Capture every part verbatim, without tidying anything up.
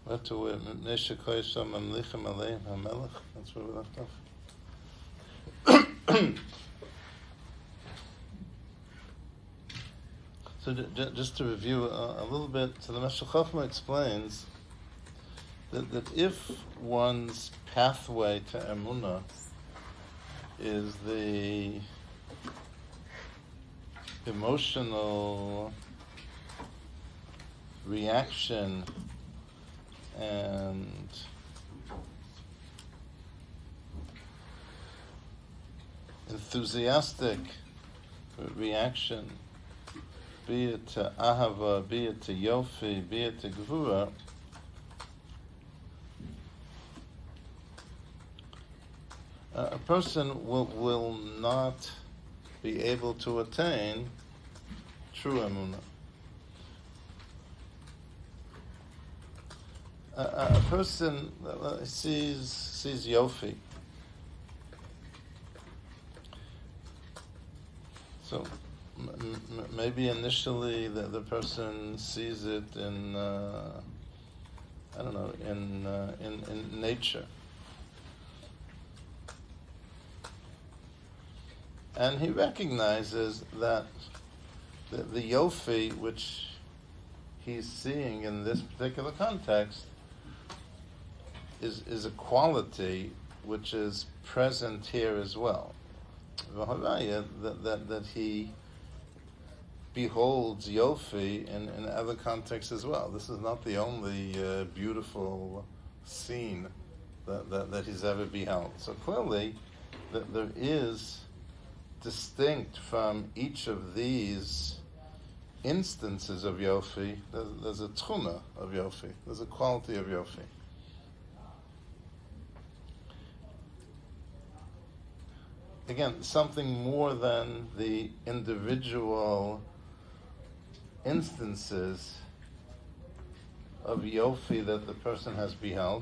What to where Nesha Koysham Mamlichem Aleim HaMelech. That's where we left off. So j- j- just to review a, a little bit, so the Meshech Chochmah explains that, that if one's pathway to Emunah is the emotional reaction and enthusiastic reaction, be it to Ahava, be it to Yofi, be it to Gvura, uh, a person will, will not be able to attain true Emunah. A, a person uh, sees sees Yofi. So m- m- maybe initially the, the person sees it in uh, I don't know in, uh, in in nature, and he recognizes that the, the Yofi which he's seeing in this particular context is is a quality which is present here as well. That, that, that he beholds Yofi in, in other contexts as well. This is not the only uh, beautiful scene that, that, that he's ever beheld. So clearly, that there is distinct from each of these instances of Yofi, there's, there's a tchuna of Yofi, there's a quality of Yofi. Again, something more than the individual instances of Yofi that the person has beheld.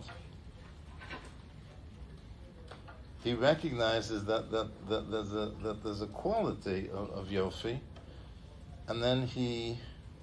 He recognizes that, that, that, there's, a, that there's a quality of, of Yofi, and then he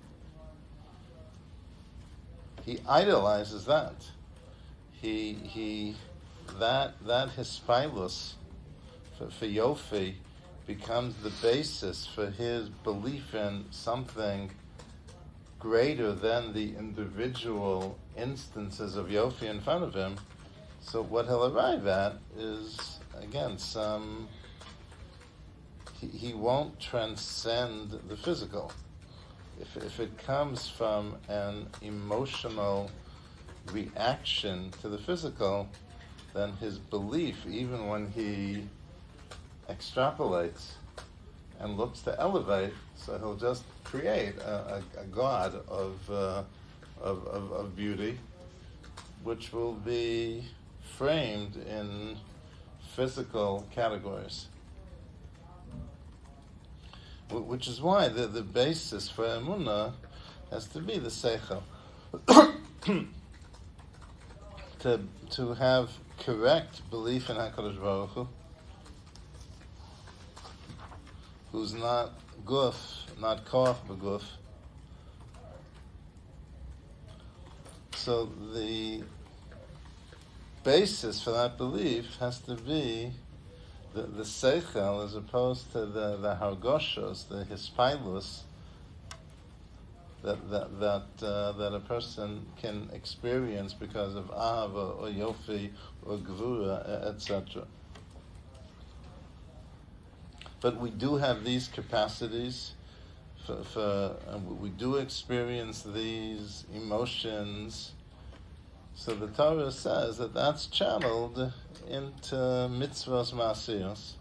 he idolizes that. He he that that hispilus for, for Yofi becomes the basis for his belief in something greater than the individual instances of Yofi in front of him. So what he'll arrive at is, again, some... He, he won't transcend the physical. If, if it comes from an emotional reaction to the physical, then his belief, even when he extrapolates and looks to elevate, so he'll just create a, a, a god of, uh, of, of of beauty, which will be framed in physical categories. Which is why the, the basis for Emunah has to be the Seichel. to to have correct belief in HaKadosh Baruch Hu, who's not guf, not koach b'guf. So the basis for that belief has to be the, the seichel, as opposed to the, the hargoshos, the hispilus, that that that uh, that a person can experience because of ahava or yofi or gvura, et cetera. But we do have these capacities, for, for uh, we do experience these emotions. So the Torah says that that's channeled into mitzvos ma'asiyos,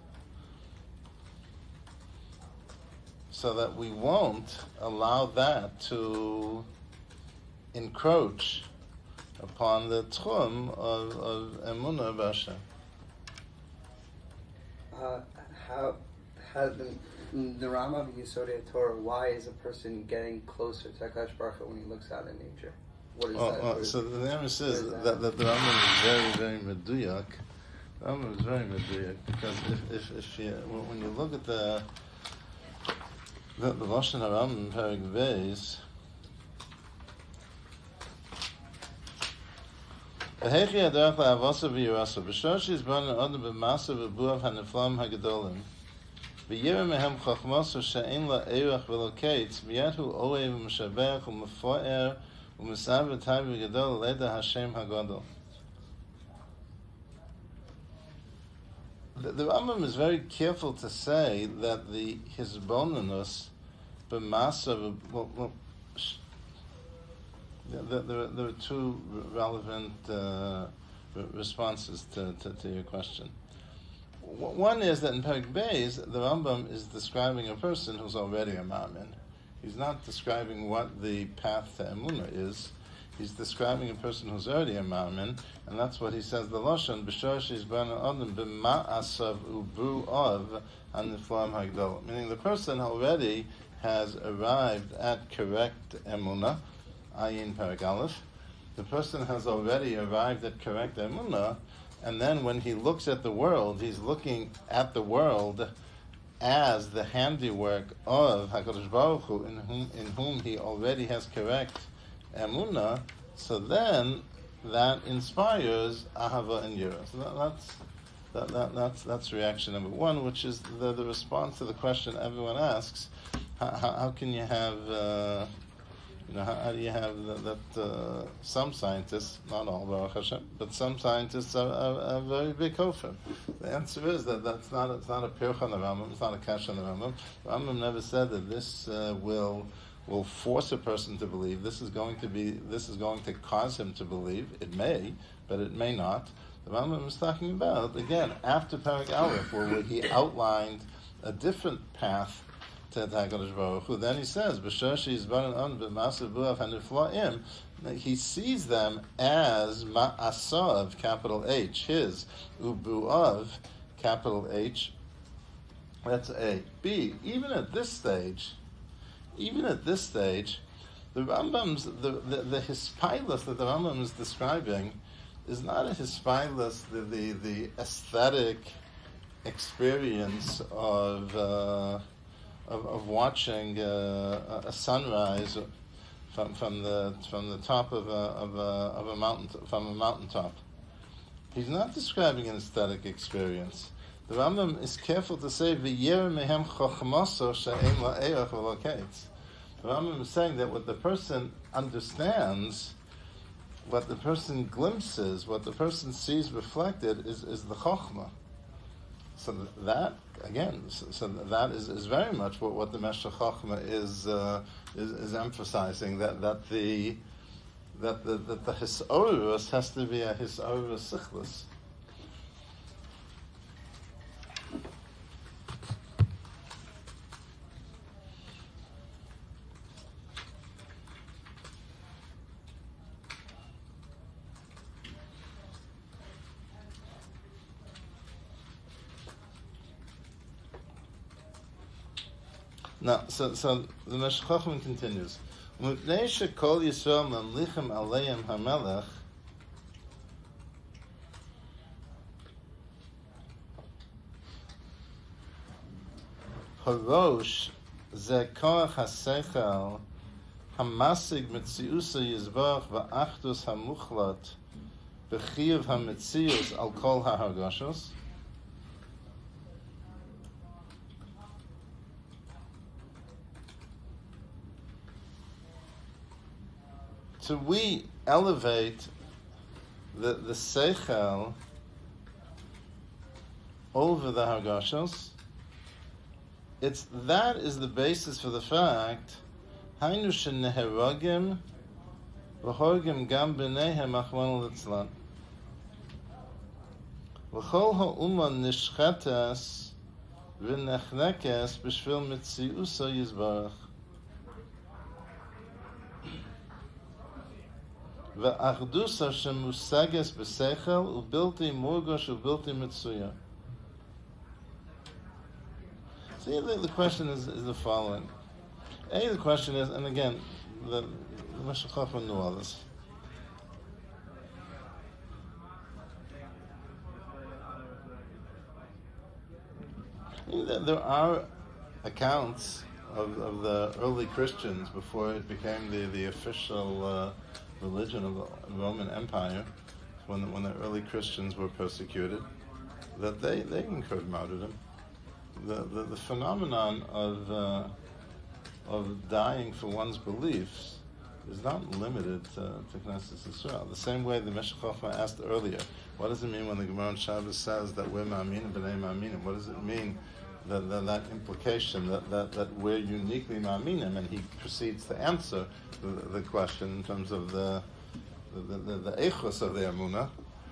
so that we won't allow that to encroach upon the tchum of, of emunah b'Hashem. Uh, how, how the, the Rama of Yesodei Torah, why is a person getting closer to HaKadosh Baruch Hu when he looks out in nature? What is oh, that? Oh, what is, so the Rama says that? that, that the Rama is very, very meduyak. The Rama is very meduyak, because if, if, if you, when you look at the the, the Lashon HaRambam in Perek Beis, V'hechi aderech la'avosa v'yirasa. B'shor she'izban ha'odem b'masa v'buav ha'neflam ha'gedolim. V'yireh mehem chachmoso she'en la erech v'lo kates. Miyad hu oev v'meshabech u'mefo'er u'mesav v'tai v'gedol leda Hashem ha'godol. The, the Rambam is very careful to say that the his bonus b'masa. Well, well, there, there, there are two relevant uh, responses to, to, to your question. One is that in Perek Beis, the Rambam is describing a person who's already a Ma'amin. He's not describing what the path to Emunah is. He's describing a person who's already a Ma'amin, and that's what he says, the Lashon, B'shor she'izban ha'odem b'ma'asav u'bu'av ha'neflam ha'gdol. Meaning the person already has arrived at correct Emunah, Ayin Perek Aleph. The person has already arrived at correct Emunah, and then when he looks at the world, he's looking at the world as the handiwork of HaKadosh Baruch Hu, in whom, in whom he already has correct Emunah. So then that inspires Ahava and Yirah. So that, that's that, that, that's that's reaction number one, which is the, the response to the question everyone asks: How, how, how can you have uh, You know, how, how do you have that, that uh, some scientists, not all, Baruch Hashem, but some scientists are, are, are very big kofar? The answer is that that's not, it's not a pircha on the Rambam, it's not a kash on the Rambam. The Rambam never said that this uh, will will force a person to believe. This is going to be, this is going to cause him to believe. It may, but it may not. The Rambam is talking about, again, after Perek Aleph, where he outlined a different path to HaKadosh Baruch Hu. Then he says, B'shor she'izban ha'odem b'masa v'buav ha'neflaim. He sees them as ma'asav, capital H, his, u'buav, capital H. That's A. B, even at this stage, even at this stage, the Rambam's, the, the, the hispilus that the Rambam is describing is not a hispilus, the, the, the aesthetic experience of, uh, Of, of watching uh, a sunrise from from the from the top of a of a of a mountain from a mountaintop. He's not describing an aesthetic experience. The Rambam is careful to say v'yer mehem chochmaso she'en la'erach v'lo kates. The Rambam is saying that what the person understands, what the person glimpses, what the person sees reflected is, is the chochmah. So that again, so, so that is, is very much what, what the Meshech Chochmah is, uh, is is emphasizing, that that the that the that the hisorus has to be a hisorus sichlis. Now, so, so the Meshech Chochmah continues. Mipnei shekol Yisrael mamlichem aleim hamelech harosh ze koach hasechel hamasig metziusa yizbach va'achdus hamuchlat b'chiyuv hametzius al kol ha'hargashos. So we elevate the the seichel over the hargashos. It's that is the basis for the fact Hainu sheneheragim v'horgim gam b'neihem achman litzlan v'chol ha'uma nishchetes v'nechnekes b'shvil mitziusa yizbarach. Ve'achdusa shemusages b'seichel u'bilti murgosh u'bilti mitzuya. See, the, the question is, is the following. A, the question is, and again, the, the Meshech Chochmah knew all this. There are accounts of, of the early Christians before it became the, the official uh, religion of the Roman Empire, when the, when the early Christians were persecuted, that they, they incurred martyrdom. The, the, the phenomenon of uh, of dying for one's beliefs is not limited to, to Knesset Israel. The same way the Meshech Chochmah asked earlier, what does it mean when the Gemara on Shabbos says that we're Ma'aminim, B'nai Ma'aminim? What does it mean, that, that, that implication that, that, that we're uniquely Ma'aminim? And he proceeds to answer the, the question in terms of the the, the, the echos of the Emunah.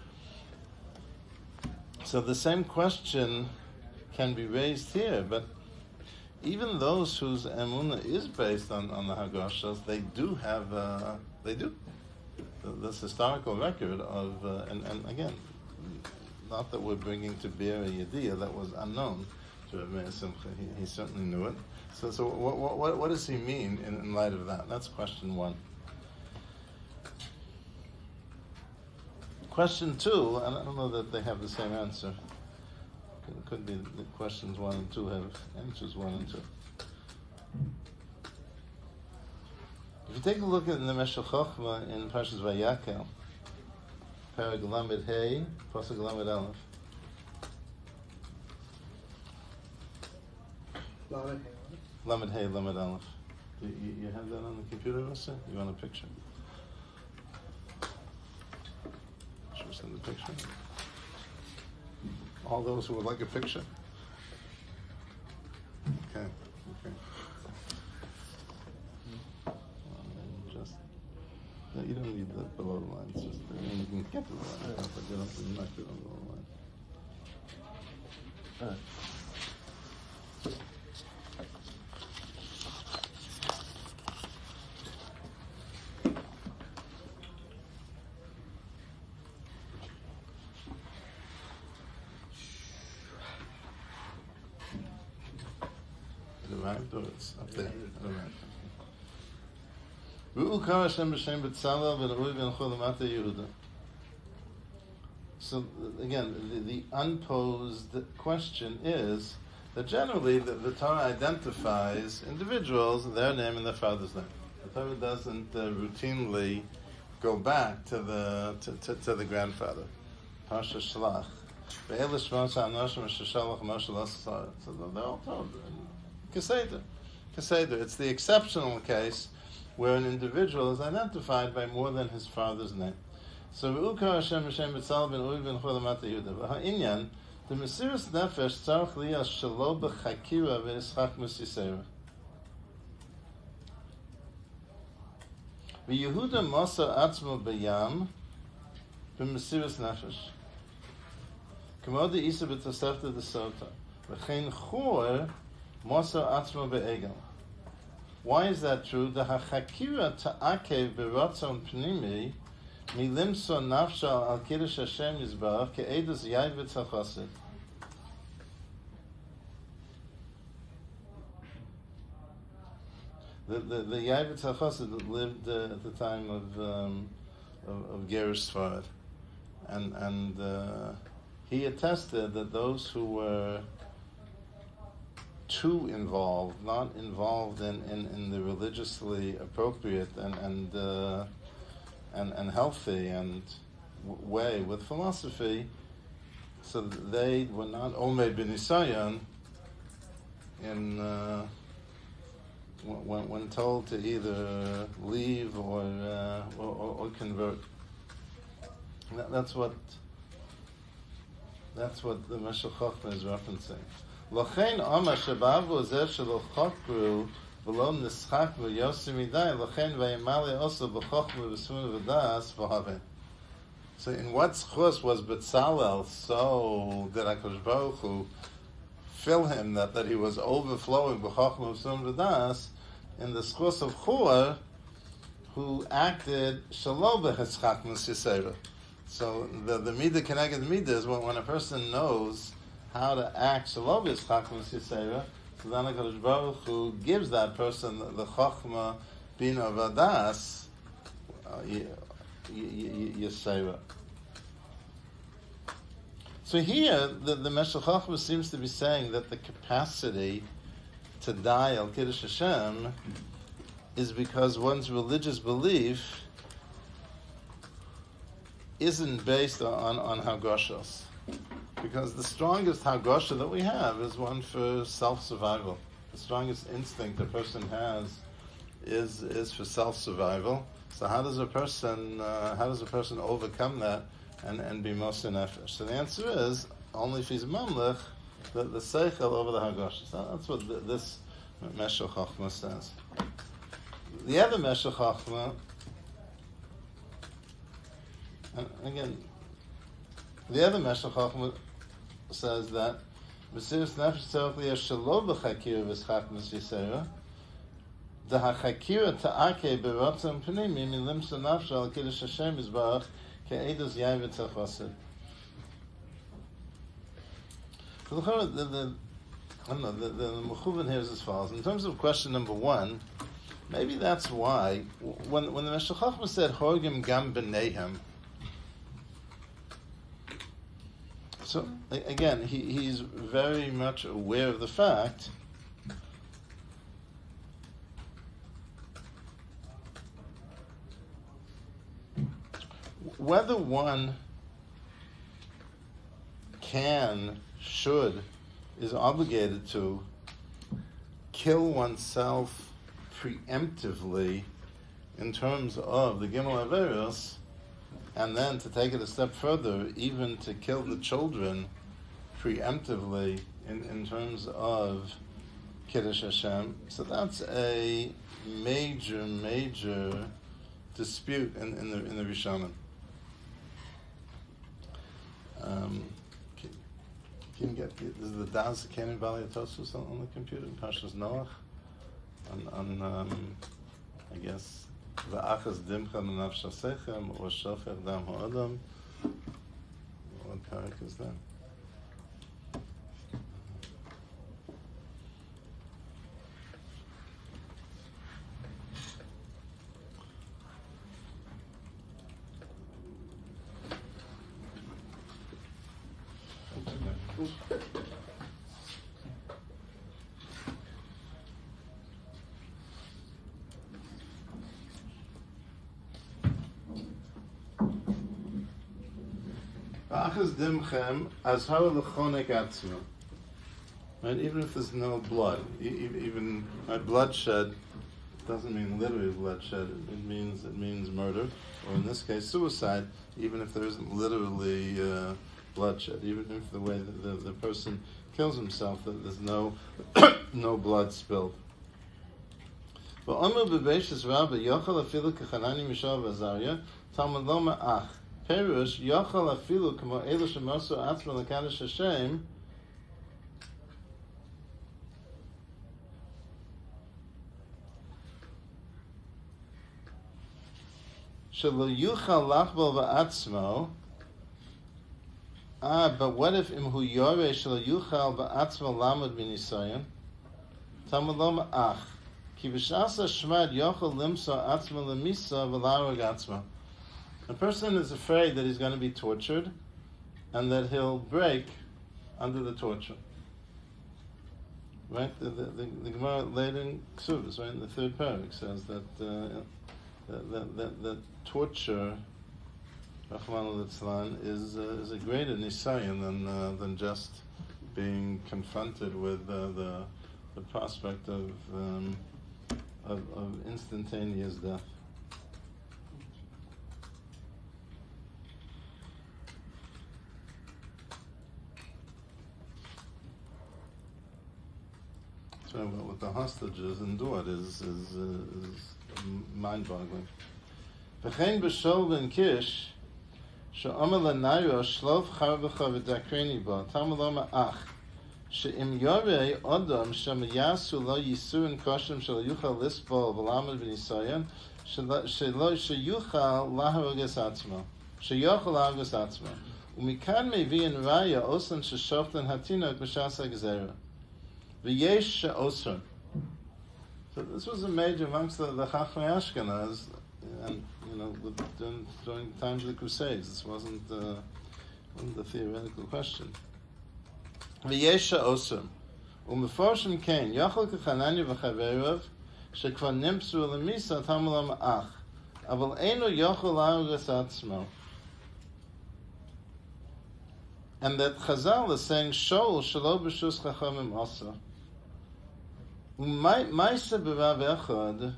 So the same question can be raised here, but even those whose emunah is based on, on the Hagashas, they do have, uh, they do. This historical record of, uh, and, and again, not that we're bringing to bear a Yediyah that was unknown to Rav Meir Simcha. He, he certainly knew it. So, so what, what, what does he mean in, in light of that? That's question one. Question two, and I don't know that they have the same answer. It could be that questions one and two have answers one and two. If you take a look at the Meshech Chochmah in Parshas Vayakel, Perek Lamed Hey, Pasuk Lamed Aleph. Lamed Hey. Lamed Hey, Lamed Aleph. You, you, you have that on the computer, Rasa? You want a picture? Should we send the picture? All those who would like a picture? Okay, okay. Um, just, no, you don't need the below the line. It's just, I mean, you can get to the line, but you don't have to knock it on the below line. All right. Arrived or it's up there? It arrived. So again, the, the unposed question is that generally the, the Torah identifies individuals, their name and their father's name. The Torah doesn't uh, routinely go back to the to, to, to the grandfather. Parsha Shlach. So they're all told. Keseder. Keseder. It's the exceptional case where an individual is identified by more than his father's name. So, Ve'ukar Hashem Hashem B'tzal Ben Uri Ben Cholamata Yehuda. V'ha'inyan, the Mesiras Nefesh tzarich liyas shelo b'chakira v'yischach Mesiseira. V'Yehuda Mosa Atzmo B'yam b'Mesiras Nefesh. K'mo de'isa b'tosefta d'sota. V'chein chor Mosa Atzmo Be'egel. Why is that true? The hachakira ta'akev beratzon pnimi milimso nafsha al kiddush Hashem yizbarach ke'edus yayvet hachasid. The the the Yayvet hachasid that lived uh, at the time of um, of, of Gerish Sfarad, and and uh, he attested that those who were too involved, not involved in, in, in the religiously appropriate and and uh, and, and healthy and w- way with philosophy, so that they were not Omed B'Nisayan in uh, when, when told to either leave or uh, or, or, or convert. That, that's what that's what the Meshech Chochmah is referencing. L'chein Omar shebavu zeh shelo chokru v'lo nischak v'yosi midai l'chein v'yimali also b'chochma v'smun v'das v'haveh. So in what schus was Betzalel so did HaKadosh Baruch Hu fill him that, that he was overflowing b'chochma v'smun v'das in the schus of Chur who acted shelo b'chischak m'sisera. So the the midah keneged midah is when, when a person knows how to act shelo b'chischak m'sisera, so then HaKadosh Baruch Hu gives that person the, the chochma bina v'das yisera. So here the, the Meshech Chochmah seems to be saying that the capacity to die al Kiddush Hashem is because one's religious belief isn't based on, on Hagoshas. Because the strongest Hagosha that we have is one for self-survival. The strongest instinct a person has is is for self-survival. So how does a person uh, how does a person overcome that and, and be most nefesh? So the answer is only if he's mamlech, the, the seichel over the Hagosha. So that's what the, this Meshech Chochmah says. The other Meshech Chochmah, and again, the other Meshech Chochmah says that Mesiras Nefesh Tzarich Liyeh Shelo B'Chakira V'Schachmas Yisera the Hachakira Ta'ake B'Ratzon Pnimi Min Limsa Nafsha Al Kiddush Hashem Yisbarach Ke'edus Yain V'Tzach Vasid. So the the the I don't know the the Mechuvin here is as follows. In terms of question number one, maybe that's why when when the Meshech Chochmah said Horgim Gam B'Neihem. So again, he, he's very much aware of the fact whether one can, should, is obligated to kill oneself preemptively in terms of the Gimel Averos, and then to take it a step further, even to kill the children preemptively in, in terms of Kiddush Hashem. So that's a major, major dispute in, in the in the Rishonim. Um, can, can you get is the Das Kenim Valley Tosus on, on the computer in Parshas Noach? On, on um, I guess. V'achas dimcha menafsh hasechem or shofech dam ha'adam. What parak is that? Achas dimchem azhar lechonek atzma. Right, even if there's no blood, e- even right, bloodshed doesn't mean literally bloodshed. It, it means it means murder, or in this case, suicide. Even if there isn't literally uh, bloodshed, even if the way that the, the person kills himself, that there's no no blood spilled. But Amar bebeishas Rabba yochel afilu kechanani mishav Azariah Talmud lo ma'ach. Perush yochel afilu kamo elu shemosu atzma lekadosh Hashem. Shelo yuchal lachbol va'atzmo. Ah, but what if imhu yoreh shelo yuchal va'atzmo lamud b'nisayon? Talmud lo ma'ach. Ki b'shasa shmad yochel limso atzmo lemisa v'larog atzmo. A person is afraid that he's going to be tortured and that he'll break under the torture. Right? The, the, the, the Gemara later in Ksuvas, right, in the third parak, says that uh, that, that, that, that torture, Rachmana litzlan, is uh, is a greater nisayon than uh, than just being confronted with uh, the the prospect of, um, of of instantaneous death. So what the hostages endured is is, uh, is mind-boggling. V'chein b'shol ben kish she'omer l'nayro shlof charvecha v'dakreni bo Talmud lo ma'ach she'im yorei odom she'mayasu lo yisurin koshem shelo yuchal lisbol v'lamad v'nisayon shelo sheyuchal laharoges atzmo sheyochal laharoges atzmo umikan mevi'in raya osan she'shoftan hatinok b'shas ha'gzera. V'yesh she'osr. So this was a major amongst the, the Chachmei Ashkenaz, and you know, during, during times of the Crusades. This wasn't, uh, wasn't the theoretical question. V'yesh she'osr. U'meforshim kein yochel kechananya v'chaverov shekvar nimpsu l'misa Talmud lo ma'ach aval einu yochel la'aros atzmo. And that Chazal is saying, Shol shelo b'shus chachamim asa. Ma'aseh b'rav echad,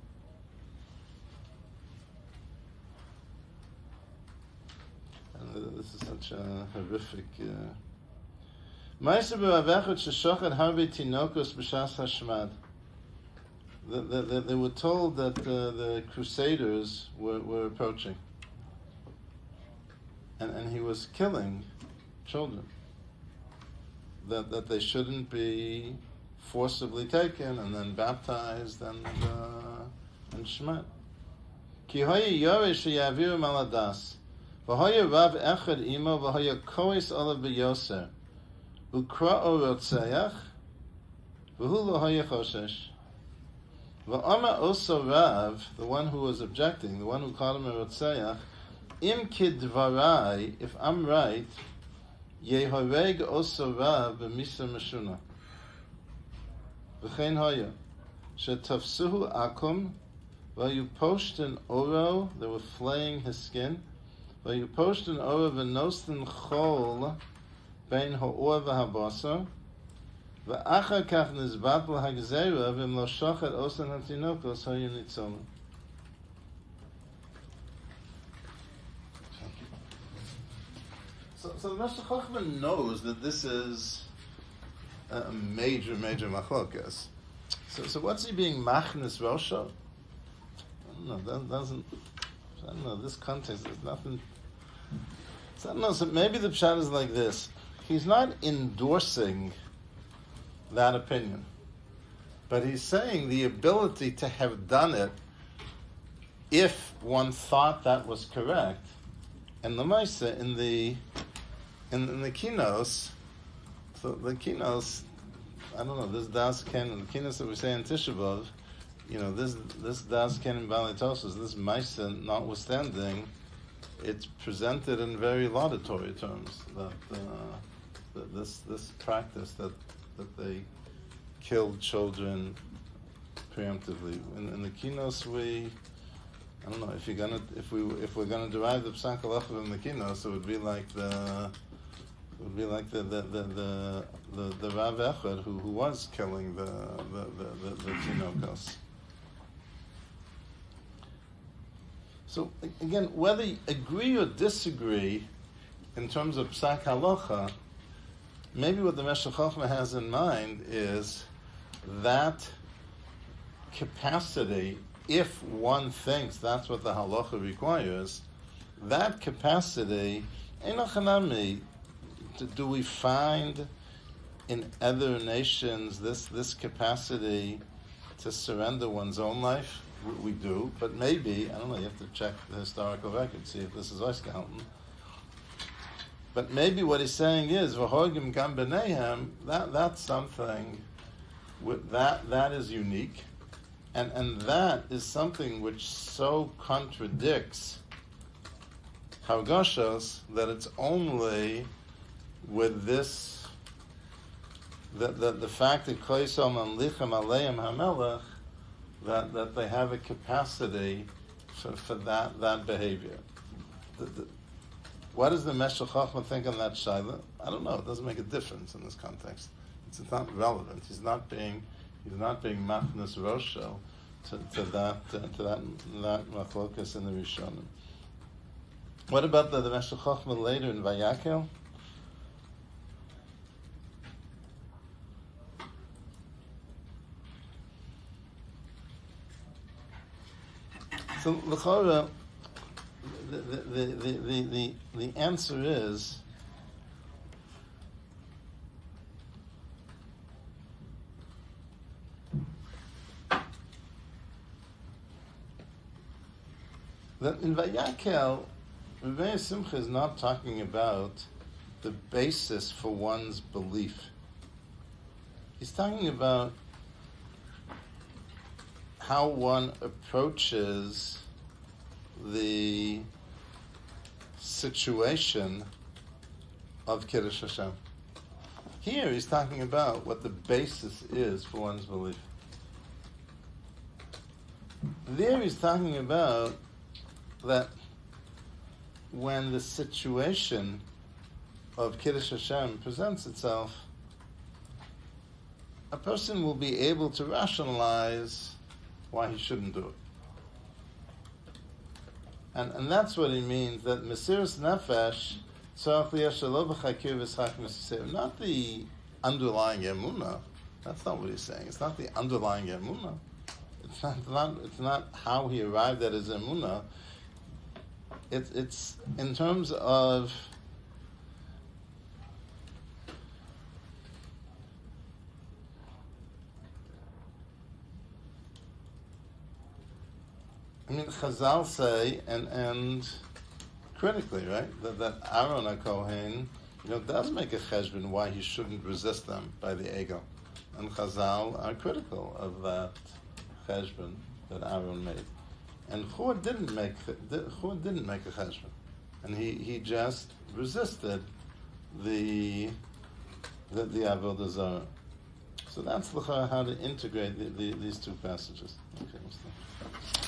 and this is such a horrific... Ma'aseh b'rav echad sheshochet harbe tinokos b'shas hashmad. They were told that uh, the Crusaders were, were approaching. And, and he was killing children. That that they shouldn't be forcibly taken and then baptized and uh, and shmat. Ki hoye yore sheyaviru maladas, v'hoye rav echad imo v'hoye kois olav b'yoser, ukra'o rotzeach, v'hu lo hoye choshesh. V'ama also rav, the one who was objecting, the one who called him a rotzeach, im kidvarai, if I'm right, Yehoreg also Rav b'misa meshuna. V'chein hoya, shetafsuhu akum, v'yu poshten oro, they were flaying his skin, v'yu poshten oro v'nosten chol bein ha'or v'habasa, v'achar kach nizbat l'hagzera v'im lo shochet osan hatinokos hoya nitzolem. So, so the Meshech Chochmah knows that this is a major, major machlokas. So, so what's he being machnes rosha? I don't know. That doesn't. I don't know. This context, there's nothing. So I don't know. So maybe the pshat is like this. He's not endorsing that opinion, but he's saying the ability to have done it if one thought that was correct. And Lamaisa in the in, in the kinos, so the kinos, I don't know, this das ken the kinos that we say in Tisha B'Av, you know, this this das ken in Balitosos, this Maisa notwithstanding, it's presented in very laudatory terms that, uh, that this this practice that that they killed children preemptively. In, in the kinos we. I don't know if you're gonna if we if we're gonna derive the psak halacha from the kinos, it would be like the it would be like the the the the, the, the Rav Echad who, who was killing the the the, the, the tinokos. So again, whether you agree or disagree in terms of psak halacha, maybe what the Meshech Chochmah has in mind is that capacity. If one thinks that's what the halacha requires, that capacity, do we find in other nations this this capacity to surrender one's own life? We do, but maybe, I don't know, you have to check the historical record, see if this is Oiskalton. But maybe what he's saying is, V'horgim gam b'neihem, that that's something, with, that that is unique. And and that is something which so contradicts Hargashos that it's only with this, that the, the fact that Koisel Mamlichem Aleim HaMelech, that that they have a capacity for, for that that behavior. The, the, what does the Meshech Chochmah think on that shaila? I don't know. It doesn't make a difference in this context. It's not relevant. He's not being He's not being machnas roshel to, to that uh, to that that machlokas in the Rishonim. What about the, the Meshech Chochmah later in Vayakel? So l'chora, the the, the the the the answer is. That in Vayakel, Rebbeinu Simcha is not talking about the basis for one's belief. He's talking about how one approaches the situation of Kiddush Hashem. Here he's talking about what the basis is for one's belief. There he's talking about that when the situation of Kiddush Hashem presents itself, a person will be able to rationalize why he shouldn't do it. And and that's what he means, that Mesiras Nefesh, not the underlying emunah. That's not what he's saying. It's not the underlying emunah. It's not, not it's not how he arrived at his emunah. It's it's in terms of I mean, Chazal say, and and critically, right, that, that Aaron HaKohen, you know, does make a cheshbon why he shouldn't resist them by the ego. And Chazal are critical of that cheshbon that Aaron made. And Hur didn't make Hur didn't make a cheshbon, and he, he just resisted the the, the Avodah Zarah. So that's how to integrate the, the, these two passages. Okay,